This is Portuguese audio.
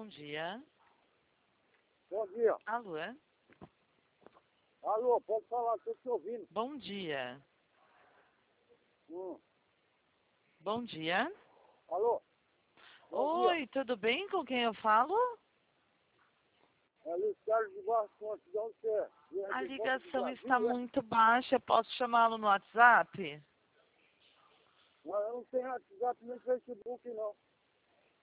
Bom dia. Bom dia. Alô? Alô, pode falar, estou te ouvindo. Bom dia. Hum. Bom dia. Alô? Bom Oi, dia. tudo bem? Com quem eu falo? É Luiz Carlos de Barros Fontes, de onde você é? A De volta do ligação está Brasil, é? muito baixa. Posso chamá-lo no WhatsApp? Mas eu não tenho WhatsApp nem Facebook, não.